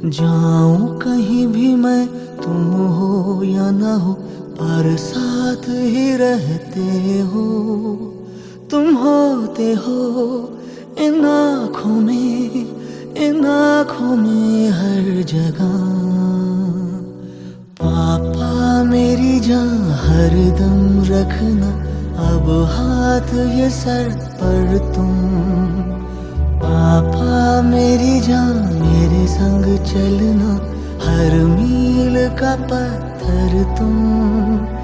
जाऊं कहीं भी मैं, तुम हो या ना हो, पर साथ ही रहते हो। तुम होते हो इन आँखों में, इन आँखों में हर जगह। पापा मेरी जान हरदम रखना, अब हाथ ये सर पर तुम। पापा मेरी जान मेरे संग चलना, हर मील का पत्थर तुम।